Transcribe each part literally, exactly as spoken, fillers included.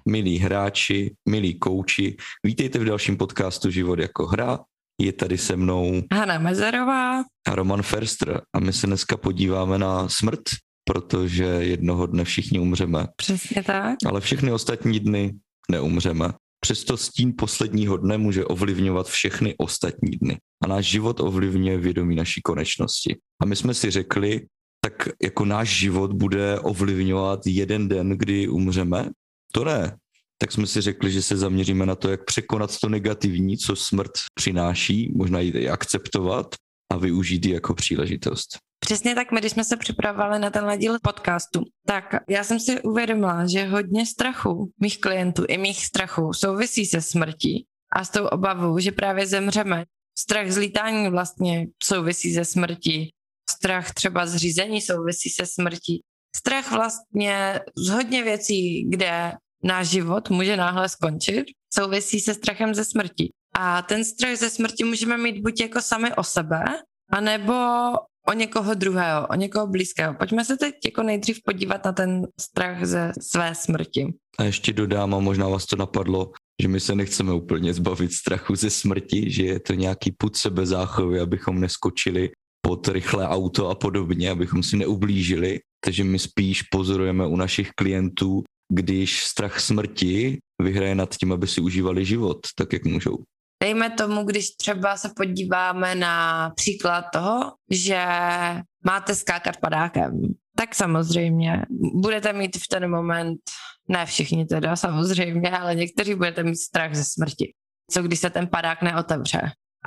milí hráči, milí kouči, vítejte v dalším podcastu Život jako hra. Je tady se mnou Hana Mezerová a Roman Ferster a my se dneska podíváme na smrt, protože jednoho dne všichni umřeme. Přesně tak. Ale všechny ostatní dny neumřeme. Přesto stín posledního dne může ovlivňovat všechny ostatní dny. A náš život ovlivňuje vědomí naší konečnosti. A my jsme si řekli, tak jako náš život bude ovlivňovat jeden den, kdy umřeme? To ne. Tak jsme si řekli, že se zaměříme na to, jak překonat to negativní, co smrt přináší, možná ji i akceptovat a využít ji jako příležitost. Přesně tak, my když jsme se připravovali na tenhle díl podcastu, tak já jsem si uvědomila, že hodně strachu mých klientů i mých strachů souvisí se smrtí a s tou obavou, že právě zemřeme. Strach z lítání vlastně souvisí se smrtí, strach třeba z řízení souvisí se smrtí. Strach vlastně z hodně věcí, kde náš život může náhle skončit, souvisí se strachem ze smrti. A ten strach ze smrti můžeme mít buď jako sami o sebe, anebo o někoho druhého, o někoho blízkého. Pojďme se teď jako nejdřív podívat na ten strach ze své smrti. A ještě dodám, a možná vás to napadlo, že my se nechceme úplně zbavit strachu ze smrti, že je to nějaký pud sebezáchovy, abychom neskočili pod rychlé auto a podobně, abychom si neublížili. Takže my spíš pozorujeme u našich klientů, když strach smrti vyhraje nad tím, aby si užívali život, tak jak můžou. Dejme tomu, když třeba se podíváme na příklad toho, že máte skákat padákem, tak samozřejmě budete mít v ten moment, ne všichni teda samozřejmě, ale někteří budete mít strach ze smrti. Co když se ten padák neotevře?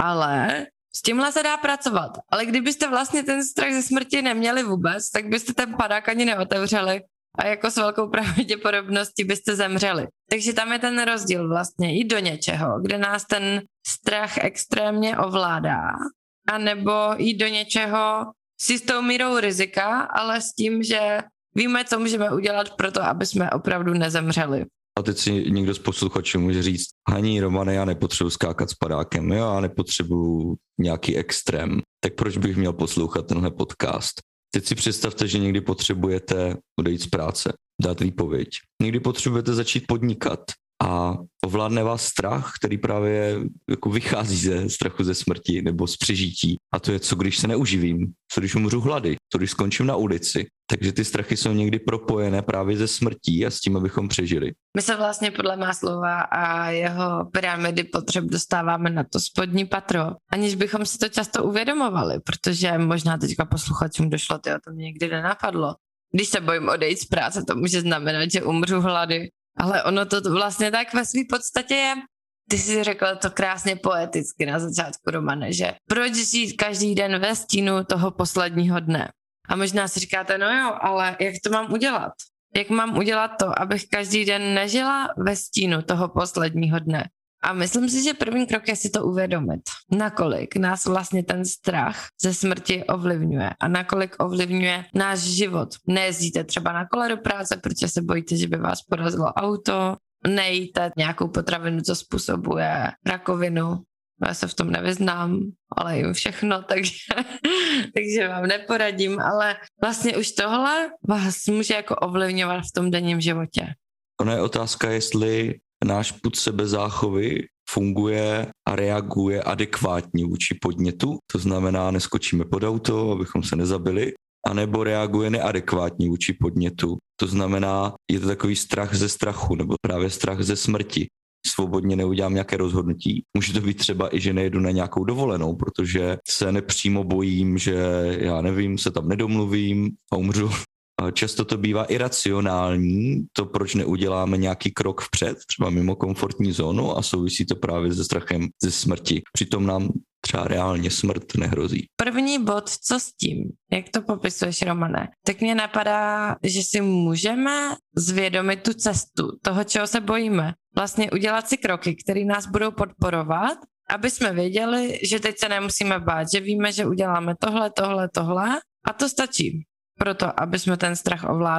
Ale s tímhle se dá pracovat. Ale kdybyste vlastně ten strach ze smrti neměli vůbec, tak byste ten padák ani neotevřeli a jako s velkou pravděpodobností byste zemřeli. Takže tam je ten rozdíl vlastně i do něčeho, kde nás ten strach extrémně ovládá, anebo i do něčeho s jistou mírou rizika, ale s tím, že víme, co můžeme udělat pro to, aby jsme opravdu nezemřeli. A teď si někdo z posluchačů může říct, Haní, Romane, já nepotřebuji skákat s padákem, jo, já nepotřebuji nějaký extrém, tak proč bych měl poslouchat tenhle podcast? Teď si představte, že někdy potřebujete odejít z práce, dát výpověď. Někdy potřebujete začít podnikat a ovládne vás strach, který právě jako vychází ze strachu ze smrti nebo z přežití. A to je, co když se neuživím, co když umřu hlady, co když skončím na ulici. Takže ty strachy jsou někdy propojené právě ze smrtí a s tím, abychom přežili. My se vlastně podle Maslova a jeho pyramidy potřeb dostáváme na to spodní patro, aniž bychom si to často uvědomovali, protože možná teďka posluchačům došlo, tyjo, to mě nikdy nenapadlo. Když se bojím odejít z práce, to může znamenat, že umřu hlady. Ale ono to vlastně tak ve své podstatě je. Ty jsi řekl to krásně poeticky na začátku, Romane, že proč žít každý den ve stínu toho posledního dne? A možná si říkáte, no jo, ale jak to mám udělat? Jak mám udělat to, abych každý den nežila ve stínu toho posledního dne? A myslím si, že první krok je si to uvědomit. Nakolik nás vlastně ten strach ze smrti ovlivňuje a nakolik ovlivňuje náš život. Nejezdíte třeba na kole do práce, protože se bojíte, že by vás porazilo auto, nejíte nějakou potravinu, co způsobuje rakovinu. Já se v tom nevyznám, ale jim všechno, takže, takže vám neporadím, ale vlastně už tohle vás může jako ovlivňovat v tom denním životě. Ona je otázka, jestli náš pud sebezáchovy funguje a reaguje adekvátně vůči podnětu, to znamená, neskočíme pod auto, abychom se nezabili, anebo reaguje neadekvátně vůči podnětu. To znamená, je to takový strach ze strachu, nebo právě strach ze smrti. Svobodně neudělám nějaké rozhodnutí. Může to být třeba i, že nejedu na nějakou dovolenou, protože se nepřímo bojím, že já nevím, se tam nedomluvím a umřu. Často to bývá iracionální, to proč neuděláme nějaký krok vpřed, třeba mimo komfortní zónu a souvisí to právě se strachem ze smrti. Přitom nám třeba reálně smrt nehrozí. První bod, co s tím? Jak to popisuješ, Romane? Tak mě napadá, že si můžeme zvědomit tu cestu toho, čeho se bojíme. Vlastně udělat si kroky, které nás budou podporovat, aby jsme věděli, že teď se nemusíme bát, že víme, že uděláme tohle, tohle, tohle a to stačí. Proto, aby jsme ten strach ovládli.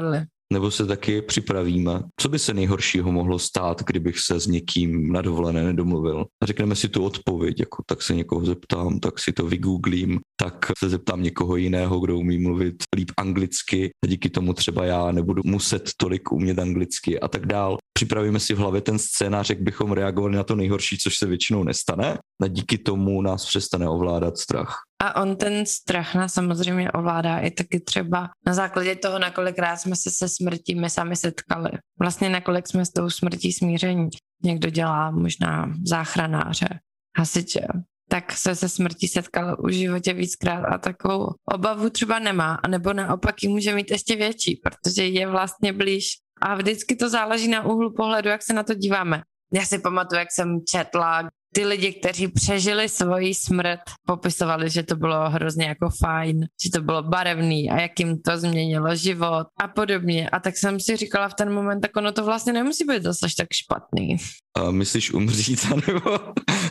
nebo se taky připravíme. Co by se nejhoršího mohlo stát, kdybych se s někým na dovolené nedomluvil? A řekneme si tu odpověď, jako tak se někoho zeptám, tak si to vygooglím, tak se zeptám někoho jiného, kdo umí mluvit líp anglicky a díky tomu třeba já nebudu muset tolik umět anglicky a tak dál. Připravíme si v hlavě ten scénář, jak bychom reagovali na to nejhorší, což se většinou nestane, a díky tomu nás přestane ovládat strach. A on ten strach nás samozřejmě ovládá i taky třeba na základě toho, nakolikrát jsme se se smrtí my sami setkali. Vlastně nakolik jsme s tou smrtí smíření. Někdo dělá možná záchranáře, hasiče, tak se se smrtí setkal už v životě víckrát a takovou obavu třeba nemá, anebo naopak ji může mít ještě větší, protože je vlastně blíž. A vždycky to záleží na úhlu pohledu, jak se na to díváme. Já si pamatuju, jak jsem četla, ty lidi, kteří přežili svoji smrt, popisovali, že to bylo hrozně jako fajn, že to bylo barevný a jak jim to změnilo život a podobně. A tak jsem si říkala v ten moment, tak ono to vlastně nemusí být zase tak špatný. A myslíš umřít, anebo?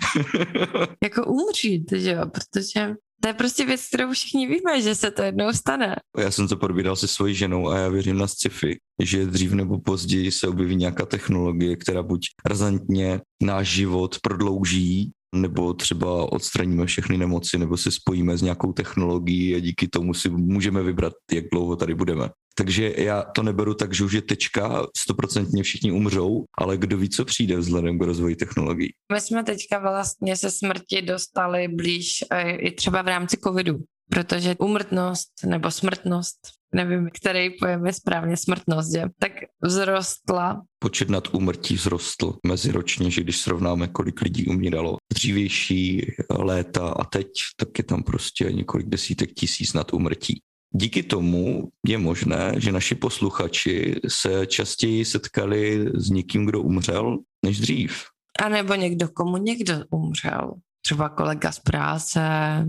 Jako umřít, že jo, protože to je prostě věc, kterou všichni víme, že se to jednou stane. Já jsem to probíral se svojí ženou a já věřím na sci-fi, že dřív nebo později se objeví nějaká technologie, která buď razantně náš život prodlouží, nebo třeba odstraníme všechny nemoci, nebo se spojíme s nějakou technologií a díky tomu si můžeme vybrat, jak dlouho tady budeme. Takže já to neberu tak, že už je tečka, stoprocentně všichni umřou, ale kdo ví, co přijde vzhledem k rozvoji technologií. My jsme teďka vlastně se smrti dostali blíž i třeba v rámci covidu, protože úmrtnost nebo smrtnost, nevím, který pojem je správně, smrtnost, že, tak vzrostla. Počet nad úmrtí vzrostl meziročně, že když srovnáme, kolik lidí umíralo dřívější léta a teď, tak je tam prostě několik desítek tisíc nad úmrtí. Díky tomu je možné, že naši posluchači se častěji setkali s někým, kdo umřel, než dřív. A nebo někdo, komu někdo umřel. Třeba kolega z práce,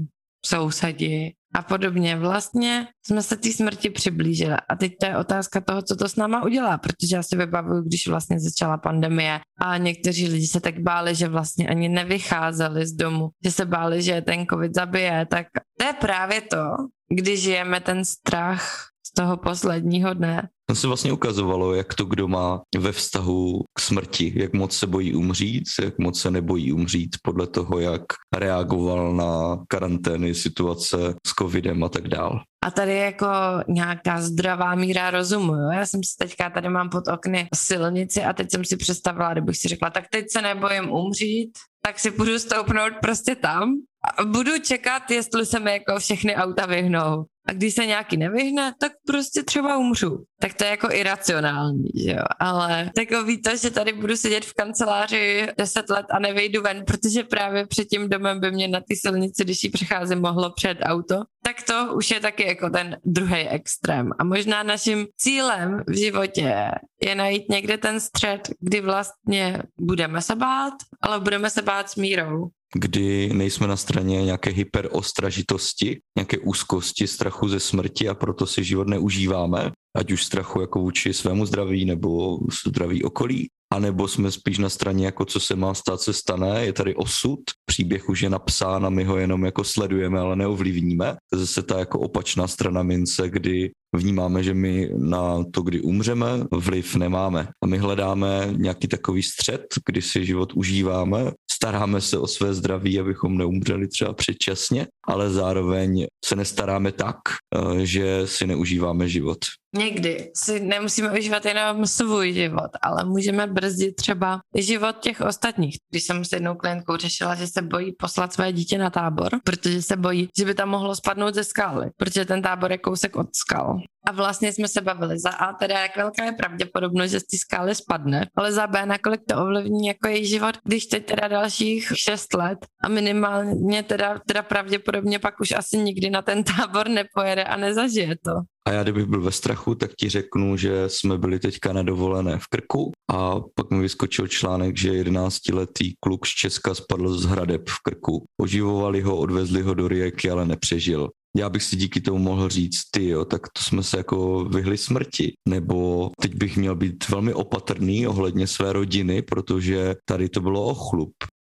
sousedi a podobně. Vlastně jsme se té smrti přiblížili. A teď to je otázka toho, co to s náma udělá, protože já si vybavuju, když vlastně začala pandemie a někteří lidi se tak báli, že vlastně ani nevycházeli z domu, že se báli, že ten covid zabije, tak to je právě to, když žijeme ten strach z toho posledního dne. To se vlastně ukazovalo, jak to kdo má ve vztahu k smrti, jak moc se bojí umřít, jak moc se nebojí umřít podle toho, jak reagoval na karantény, situace s covidem a tak dál. A tady je jako nějaká zdravá míra rozumu. Jo? Já jsem si teďka, tady mám pod okny silnici a teď jsem si představila, kdybych si řekla, tak teď se nebojím umřít, tak si půjdu stoupnout prostě tam a budu čekat, jestli se mi jako všechny auta vyhnou. A když se nějaký nevyhne, tak prostě třeba umřu. Tak to je jako iracionální, že jo. Ale takový to, že tady budu sedět v kanceláři deset let a nevejdu ven, protože právě před tím domem by mě na té silnici, když ji přecházím, mohlo před auto, tak to už je taky jako ten druhý extrém. A možná naším cílem v životě je najít někde ten střed, kdy vlastně budeme se bát, ale budeme se bát s mírou. Kdy nejsme na straně nějaké hyperostražitosti, nějaké úzkosti, strachu ze smrti a proto si život neužíváme, ať už strachu jako vůči svému zdraví nebo zdraví okolí, anebo jsme spíš na straně jako co se má stát, se stane, je tady osud, příběh už je napsán a my ho jenom jako sledujeme, ale neovlivníme. To je zase ta jako opačná strana mince, kdy vnímáme, že my na to, kdy umřeme, vliv nemáme. A my hledáme nějaký takový střed, kdy si život užíváme, staráme se o své zdraví, abychom neumřeli třeba předčasně, ale zároveň se nestaráme tak, že si neužíváme život. Někdy si nemusíme užívat jenom svůj život, ale můžeme brzdit třeba i život těch ostatních. Když jsem s jednou klientkou řešila, že se bojí poslat své dítě na tábor, protože se bojí, že by tam mohlo spadnout ze skály, protože ten tábor je kousek od skal. A vlastně jsme se bavili za A, teda jak velká je pravděpodobnost, že z té skály spadne, ale za B, nakolik to ovlivní jako její život, když teď teda dalších šest let a minimálně teda, teda pravděpodobně pak už asi nikdy na ten tábor nepojede a nezažije to. A já kdybych byl ve strachu, tak ti řeknu, že jsme byli teďka na dovolené v Krku a pak mi vyskočil článek, že jedenáctiletý kluk z Česka spadl z hradeb v Krku. Oživovali ho, odvezli ho do Rijeky, ale nepřežil. Já bych si díky tomu mohl říct, ty jo, tak to jsme se jako vyhli smrti. Nebo teď bych měl být velmi opatrný ohledně své rodiny, protože tady to bylo o chlup.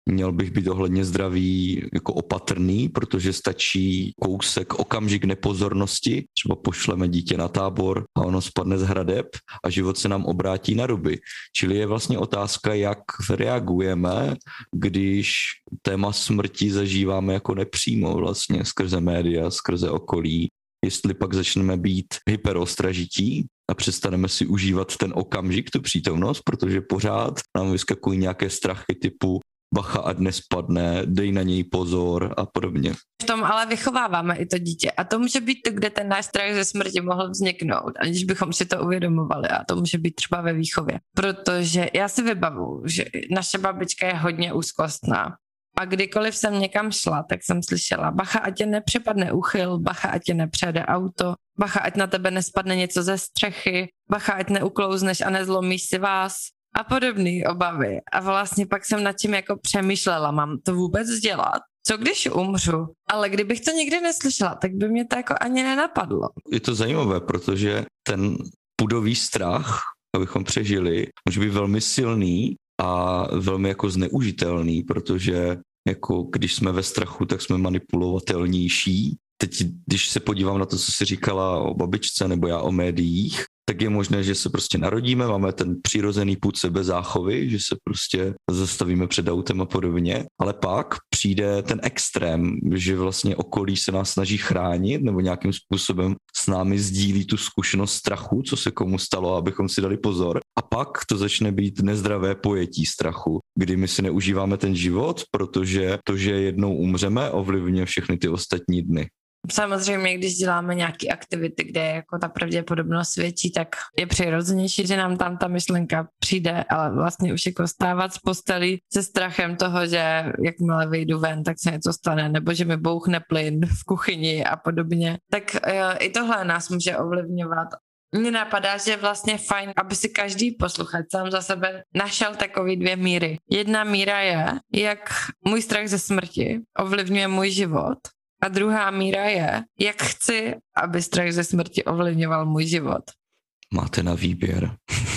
měl bych být ohledně zdraví jako opatrný, protože stačí kousek, okamžik nepozornosti, třeba pošleme dítě na tábor a ono spadne z hradeb a život se nám obrátí na ruby. Čili je vlastně otázka, jak reagujeme, když téma smrti zažíváme jako nepřímo vlastně skrze média, skrze okolí, jestli pak začneme být hyperostražití a přestaneme si užívat ten okamžik, tu přítomnost, protože pořád nám vyskakují nějaké strachy typu bacha, ať nespadne, dej na něj pozor a podobně. V tom ale vychováváme i to dítě a to může být to, kde ten náš strach ze smrti mohl vzniknout, aniž bychom si to uvědomovali, a to může být třeba ve výchově. Protože já si vybavu, že naše babička je hodně úzkostná. A kdykoliv jsem někam šla, tak jsem slyšela, bacha, ať tě nepřepadne úchyl, bacha, ať tě nepřejede auto, bacha, ať na tebe nespadne něco ze střechy, bacha, ať neuklouzneš a nezlomíš si vás a podobné obavy. A vlastně pak jsem nad tím jako přemýšlela, mám to vůbec dělat? Co když umřu? Ale kdybych to nikdy neslyšela, tak by mě to jako ani nenapadlo. Je to zajímavé, protože ten pudový strach, abychom přežili, může být velmi silný a velmi jako zneužitelný, protože jako když jsme ve strachu, tak jsme manipulovatelnější. Teď, když se podívám na to, co jsi říkala o babičce nebo já o médiích, tak je možné, že se prostě narodíme, máme ten přirozený pud sebezáchovy, že se prostě zastavíme před autem a podobně, ale pak přijde ten extrém, že vlastně okolí se nás snaží chránit nebo nějakým způsobem s námi sdílí tu zkušenost strachu, co se komu stalo, abychom si dali pozor. A pak to začne být nezdravé pojetí strachu, kdy my si neužíváme ten život, protože to, že jednou umřeme, ovlivňuje všechny ty ostatní dny. Samozřejmě, když děláme nějaké aktivity, kde jako ta pravděpodobnost větší, tak je přirozenější, že nám tam ta myšlenka přijde, ale vlastně už jako stávat z postelí se strachem toho, že jakmile vyjdu ven, tak se něco stane, nebo že mi bouchne plyn v kuchyni a podobně. Tak i tohle nás může ovlivňovat. Mně napadá, že je vlastně fajn, aby si každý posluchač sám za sebe našel takový dvě míry. Jedna míra je, jak můj strach ze smrti ovlivňuje můj život. A druhá míra je, jak chci, aby strach ze smrti ovlivňoval můj život. Máte na výběr.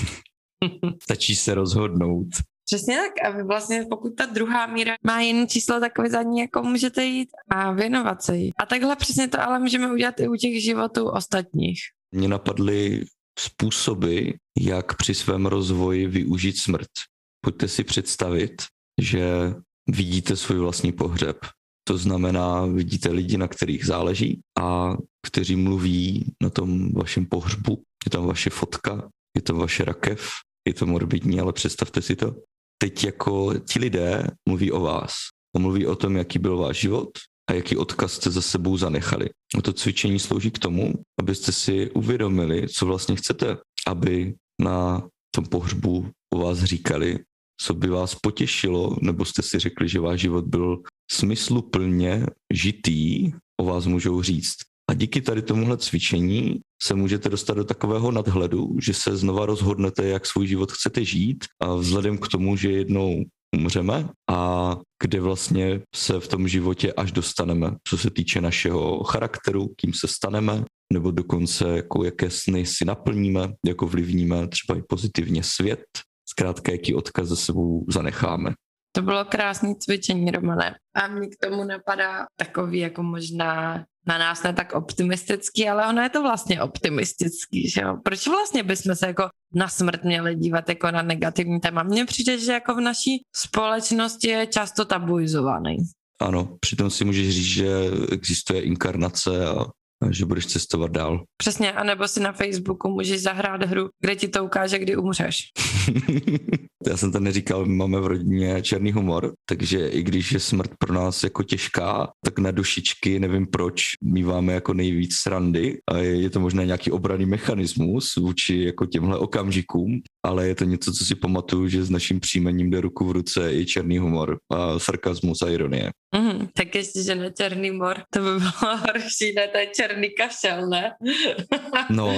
Stačí se rozhodnout. Přesně tak. A vlastně pokud ta druhá míra má jiné číslo, tak vy za ní jako můžete jít a věnovat se jí. A takhle přesně to ale můžeme udělat i u těch životů ostatních. Mně napadly způsoby, jak při svém rozvoji využít smrt. Pojďte si představit, že vidíte svůj vlastní pohřeb. To znamená, vidíte lidi, na kterých záleží a kteří mluví na tom vašem pohřbu. Je tam vaše fotka, je to vaše rakev, je to morbidní, ale představte si to. Teď jako ti lidé mluví o vás. Mluví o tom, jaký byl váš život a jaký odkaz jste za sebou zanechali. A to cvičení slouží k tomu, abyste si uvědomili, co vlastně chcete, aby na tom pohřbu o vás říkali, co by vás potěšilo, nebo jste si řekli, že váš život byl smysluplně žitý, o vás můžou říct. A díky tady tomuhle cvičení se můžete dostat do takového nadhledu, že se znova rozhodnete, jak svůj život chcete žít a vzhledem k tomu, že jednou umřeme a kde vlastně se v tom životě až dostaneme, co se týče našeho charakteru, kým se staneme, nebo dokonce jako jaké sny si naplníme, jak ovlivníme třeba i pozitivně svět, zkrátka jaký odkaz za sebou zanecháme. To bylo krásné cvičení, Romane. A mě k tomu napadá takový jako možná na nás ne tak optimistický, ale ono je to vlastně optimistický, že jo? Proč vlastně bychom se jako na smrt měli dívat jako na negativní téma? Mně přijde, že jako v naší společnosti je často tabuizovaný. Ano, přitom si můžeš říct, že existuje inkarnace a že budeš cestovat dál. Přesně, anebo si na Facebooku můžeš zahrát hru, kde ti to ukáže, kdy umřeš. Já jsem to neříkal, máme v rodině černý humor, takže i když je smrt pro nás jako těžká, tak na dušičky, nevím proč, míváme jako nejvíc srandy a je, je to možná nějaký obranný mechanismus vůči jako těmhle okamžikům, ale je to něco, co si pamatuju, že s naším příjmením jde ruku v ruce i černý humor a sarkazmus a ironie. Mm, tak ještě, že ne černý humor, to by bylo horší, ne, to je černý kašel, ne? No,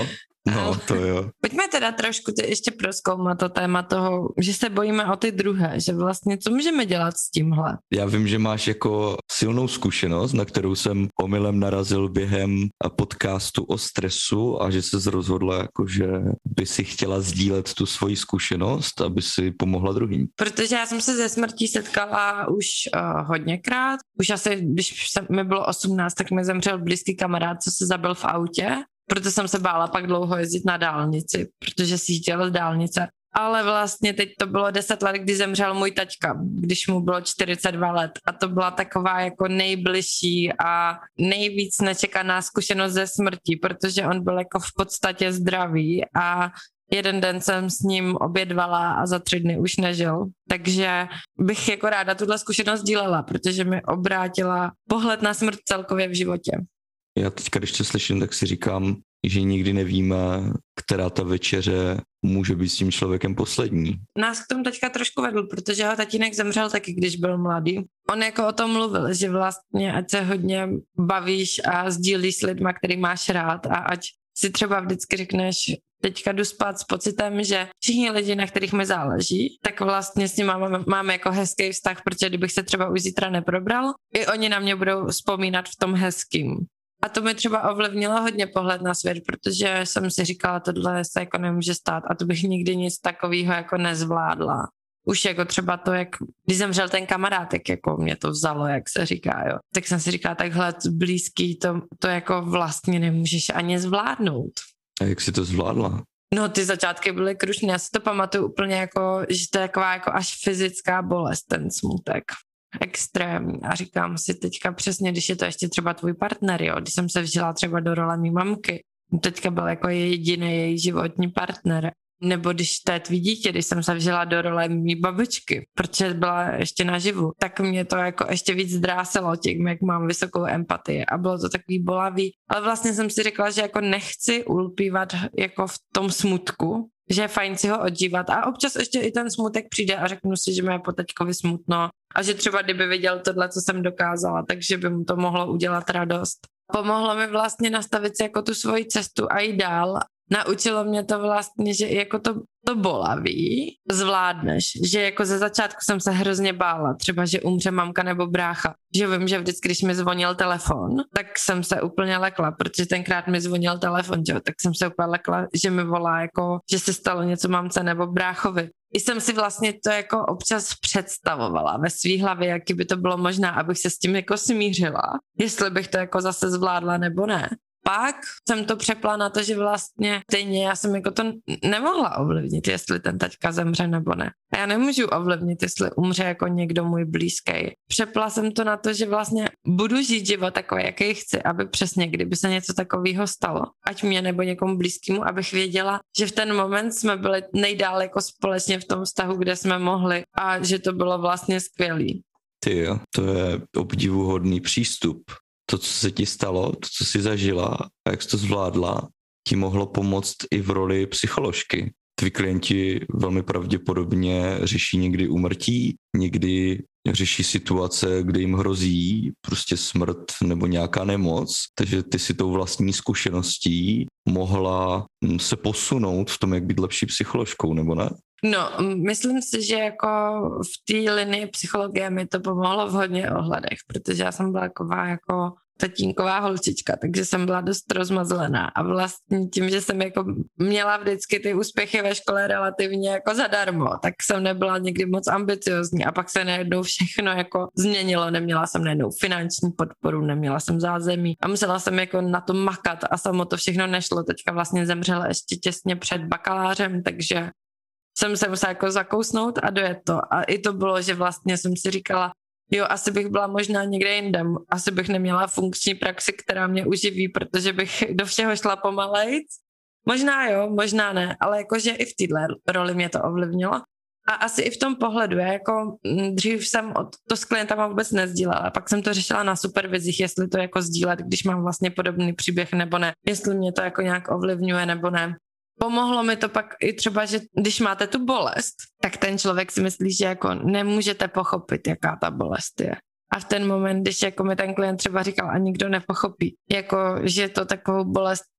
No, to jo. Pojďme teda trošku ještě prozkoumat to téma toho, že se bojíme o ty druhé, že vlastně co můžeme dělat s tímhle? Já vím, že máš jako silnou zkušenost, na kterou jsem omylem narazil během podcastu o stresu a že se rozhodla, jako, že by si chtěla sdílet tu svoji zkušenost, aby si pomohla druhým. Protože já jsem se ze smrtí setkala už uh, hodněkrát. Už asi, když jsem, mi bylo osmnáct, tak mi zemřel blízký kamarád, co se zabil v autě. Proto jsem se bála pak dlouho jezdit na dálnici, protože si chtěla z dálnice. Ale vlastně teď to bylo deset let, kdy zemřel můj taťka, když mu bylo čtyřicet dva let. A to byla taková jako nejbližší a nejvíc nečekaná zkušenost ze smrti, protože on byl jako v podstatě zdravý a jeden den jsem s ním obědvala a za tři dny už nežil. Takže bych jako ráda tuhle zkušenost dílela, protože mi obrátila pohled na smrt celkově v životě. Já teďka, když to slyším, tak si říkám, že nikdy nevíme, která ta večeře může být s tím člověkem poslední. Nás k tomu teďka trošku vedl, protože jeho tatínek zemřel taky, když byl mladý. On jako o tom mluvil, že vlastně ať se hodně bavíš a sdílíš s lidma, který máš rád a ať si třeba vždycky řekneš, teďka jdu spát s pocitem, že všichni lidi, na kterých mi záleží, tak vlastně s nimi máme, máme jako hezký vztah, protože kdybych se třeba už zítra neprobral, i oni na mě budou vzpomínat v tom hezkým. A to mi třeba ovlivnilo hodně pohled na svět, protože jsem si říkala, tohle se jako nemůže stát a to bych nikdy nic takového jako nezvládla. Už jako třeba to, jak když zemřel ten kamarád, tak jako mě to vzalo, jak se říká, jo. Tak jsem si říkala, takhle blízký, to, to jako vlastně nemůžeš ani zvládnout. A jak jsi to zvládla? No, ty začátky byly krušné, já si to pamatuju úplně jako, že to je taková jako až fyzická bolest, ten smutek. Extrémní. A říkám si teďka přesně, když je to ještě třeba tvůj partner, jo, když jsem se vžila třeba do role mý mamky, teďka byl jako jediný její životní partner. Nebo když to je tvý dítě, když jsem se vžila do role mý babičky, protože byla ještě naživu, tak mě to jako ještě víc dráselo tím, jak mám vysokou empatii a bylo to takový bolavý. Ale vlastně jsem si řekla, že jako nechci ulpívat jako v tom smutku, že je fajn si ho odžívat a občas ještě i ten smutek přijde a řeknu si, že mi je po taťkovi smutno a že třeba kdyby viděl tohle, co jsem dokázala, takže by mu to mohlo udělat radost. Pomohlo mi vlastně nastavit si jako tu svoji cestu a jít dál. Naučilo mě to vlastně, že jako to, to bolaví, zvládneš, že jako ze začátku jsem se hrozně bála, třeba, že umře mamka nebo brácha, že vím, že vždycky, když mi zvonil telefon, tak jsem se úplně lekla, protože tenkrát mi zvonil telefon, že? Tak jsem se úplně lekla, že mi volá, jako, že se stalo něco mamce nebo bráchovi. I jsem si vlastně to jako občas představovala ve svý hlavě, jaký by to bylo možná, abych se s tím jako smířila, jestli bych to jako zase zvládla nebo ne. Pak jsem to přepla na to, že vlastně stejně já jsem jako to nemohla ovlivnit, jestli ten taťka zemře nebo ne. A já nemůžu ovlivnit, jestli umře jako někdo můj blízký. Přepla jsem to na to, že vlastně budu žít život takový, jaký chci, aby přesně, kdyby se něco takového stalo, ať mě nebo někomu blízkému, abych věděla, že v ten moment jsme byli nejdál jako společně v tom vztahu, kde jsme mohli a že to bylo vlastně skvělý. Ty jo, to je obdivuhodný přístup. To, co se ti stalo, to, co jsi zažila a jak jsi to zvládla, ti mohlo pomoct i v roli psycholožky. Tví klienti velmi pravděpodobně řeší někdy úmrtí, někdy řeší situace, kde jim hrozí prostě smrt nebo nějaká nemoc, takže ty si tou vlastní zkušeností mohla se posunout v tom, jak být lepší psycholožkou, nebo ne? No, myslím si, že jako v té linii psychologie mi to pomohlo v hodně ohledech, protože já jsem byla taková jako tatínková holčička, takže jsem byla dost rozmazlená a vlastně tím, že jsem jako měla vždycky ty úspěchy ve škole relativně jako zadarmo, tak jsem nebyla nikdy moc ambiciozní a pak se najednou všechno jako změnilo, neměla jsem najednou finanční podporu, neměla jsem zázemí a musela jsem jako na to makat a samo to všechno nešlo, teďka vlastně zemřela ještě těsně před bakalářem, takže jsem se musela jako zakousnout a dojet to. A i to bylo, že vlastně jsem si říkala, jo, asi bych byla možná někde jinde, asi bych neměla funkční praxi, která mě uživí, protože bych do všeho šla pomalejc. Možná jo, možná ne, ale jakože i v této roli mě to ovlivnilo. A asi i v tom pohledu, já jako dřív jsem to s klientama vůbec nesdílela, pak jsem to řešila na supervizích, jestli to jako sdílet, když mám vlastně podobný příběh nebo ne, jestli mě to jako nějak ovlivňuje nebo ne. Pomohlo mi to pak i třeba, že když máte tu bolest, tak ten člověk si myslí, že jako nemůžete pochopit, jaká ta bolest je. A v ten moment, když jako mi ten klient třeba říkal a nikdo nepochopí, jako že to takovou bolest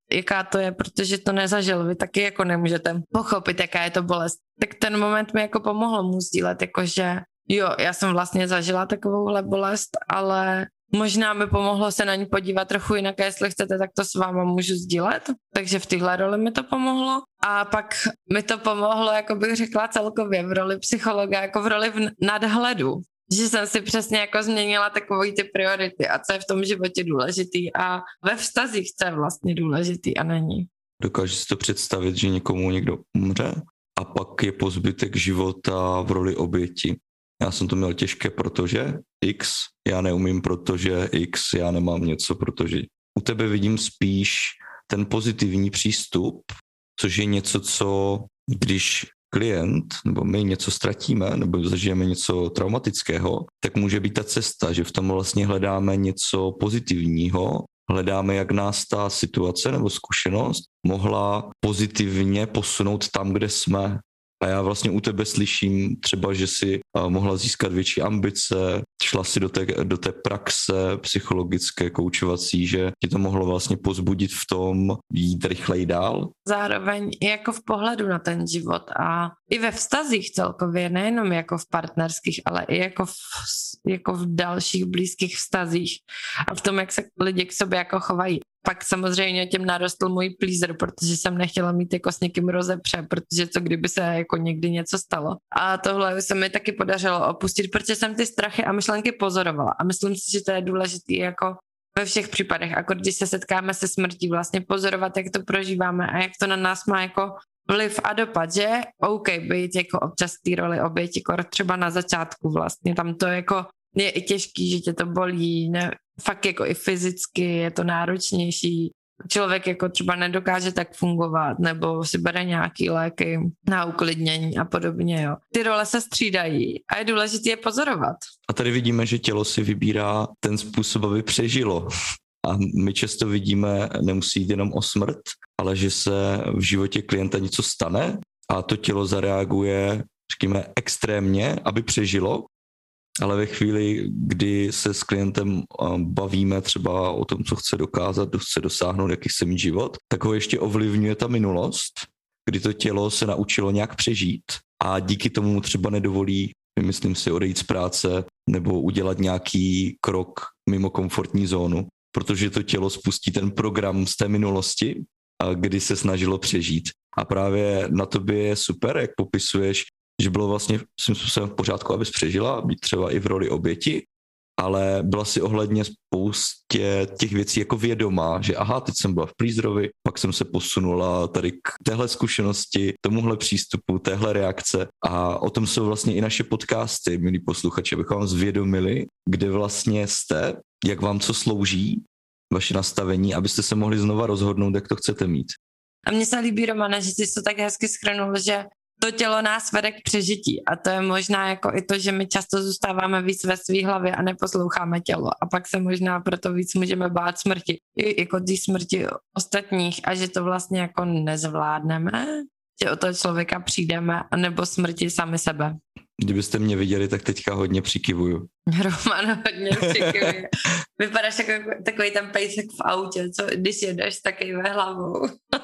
jaká to je, protože to nezažil. Vy taky jako nemůžete pochopit, jaká je to bolest. Tak ten moment mi jako pomohlo mu sdílet, jakože jo, já jsem vlastně zažila takovouhle bolest, ale možná mi pomohlo se na ní podívat trochu jinak, jestli chcete, tak to s váma můžu sdílet. Takže v téhle roli mi to pomohlo. A pak mi to pomohlo, jako bych řekla celkově v roli psychologa, jako v roli v nadhledu. Že jsem si přesně jako změnila takové ty priority a co je v tom životě důležitý a ve vztazích, co je vlastně důležitý a není. Dokážeš si to představit, že někomu někdo umře a pak je po zbytek života v roli oběti. Já jsem to měl těžké, protože X, já neumím, protože X, já nemám něco, protože u tebe vidím spíš ten pozitivní přístup, což je něco, co když klient nebo my něco ztratíme nebo zažijeme něco traumatického, tak může být ta cesta, že v tom vlastně hledáme něco pozitivního, hledáme, jak nás ta situace nebo zkušenost mohla pozitivně posunout tam, kde jsme. A já vlastně u tebe slyším třeba, že si mohla získat větší ambice, šla si do té, do té praxe psychologické, koučovací, že ti to mohlo vlastně pozbudit v tom jít rychleji dál. Zároveň i jako v pohledu na ten život a i ve vztazích celkově, nejenom jako v partnerských, ale i jako v, jako v dalších blízkých vztazích a v tom, jak se lidi k sobě jako chovají. Pak samozřejmě tím narostl můj pleaser, protože jsem nechtěla mít jako s někým rozepře, protože co kdyby se jako někdy něco stalo. A tohle se mi taky podařilo opustit, protože jsem ty strachy a myšlenky pozorovala. A myslím si, že to je důležité jako ve všech případech. Jako když se setkáme se smrtí, vlastně pozorovat, jak to prožíváme a jak to na nás má jako vliv a dopad, že OK, být jako občas té roli oběti, třeba na začátku vlastně, tam to jako je i těžký, že tě to bolí, ne, fakt jako i fyzicky je to náročnější. Člověk jako třeba nedokáže tak fungovat, nebo si bere nějaký léky na uklidnění a podobně, jo. Ty role se střídají a je důležité je pozorovat. A tady vidíme, že tělo si vybírá ten způsob, aby přežilo. A my často vidíme, nemusí jít jenom o smrt, ale že se v životě klienta něco stane a to tělo zareaguje, řekněme, extrémně, aby přežilo. Ale ve chvíli, kdy se s klientem bavíme třeba o tom, co chce dokázat, chce dosáhnout, jaký chce mít život, tak ho ještě ovlivňuje ta minulost, kdy to tělo se naučilo nějak přežít a díky tomu mu třeba nedovolí, myslím si, odejít z práce nebo udělat nějaký krok mimo komfortní zónu, protože to tělo spustí ten program z té minulosti, kdy se snažilo přežít. A právě na tobě je super, jak popisuješ, že bylo vlastně svým způsobem v pořádku, abys přežila, být třeba i v roli oběti, ale byla si ohledně spoustě těch věcí jako vědomá, že aha, teď jsem byla v pleaserovi, pak jsem se posunula tady k téhle zkušenosti, tomuhle přístupu, téhle reakce a o tom jsou vlastně i naše podcasty, milí posluchači, abychom vám zvědomili, kde vlastně jste, jak vám co slouží, vaše nastavení, abyste se mohli znova rozhodnout, jak to chcete mít. A mně se líbí, Romane, že jsi to tak hezky shrnul, že to tělo nás vede k přežití a to je možná jako i to, že my často zůstáváme víc ve své hlavě a neposloucháme tělo a pak se možná proto víc můžeme bát smrti, I, jako té smrti ostatních a že to vlastně jako nezvládneme, že o toho člověka přijdeme nebo smrti sami sebe. Kdybyste mě viděli, tak teďka hodně přikivuju. Roman hodně přikivuje. Vypadáš jako takový ten pejsek v autě, co když jedeš, tak jde hlavou.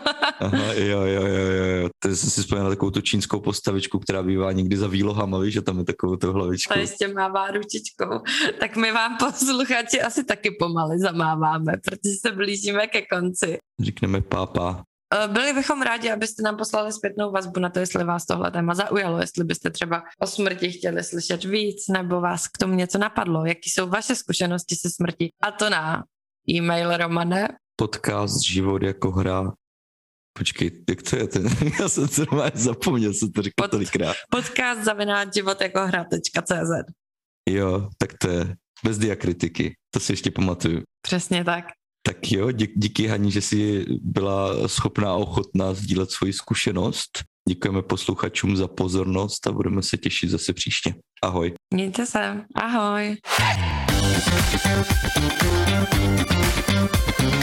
Aha, jo, jo, jo, jo. Teď jsem si vzpomněl takovou tu čínskou postavičku, která bývá někdy za výlohama, víš, že tam je takovou tu hlavičku. A ještě mává ručičkou. Tak my vám posluchači asi taky pomaly zamáváme, protože se blížíme ke konci. Řekneme pápa. Byli bychom rádi, abyste nám poslali zpětnou vazbu na to, jestli vás tohle téma zaujalo, jestli byste třeba o smrti chtěli slyšet víc, nebo vás k tomu něco napadlo, jaký jsou vaše zkušenosti se smrtí. A to na e-mail Romane. Podcast Život jako hra. Počkej, jak to je ten? Já jsem to normálně zapomněl, jsem to řekl Pod, tolikrát. Podcast zavináč život jako hra tečka cé zet. Jo, tak to je bez diakritiky, to si ještě pamatuju. Přesně tak. Tak jo, dí, díky Hani, že jsi byla schopná a ochotná sdílet svoji zkušenost. Děkujeme posluchačům za pozornost a budeme se těšit zase příště. Ahoj. Mějte se. Ahoj.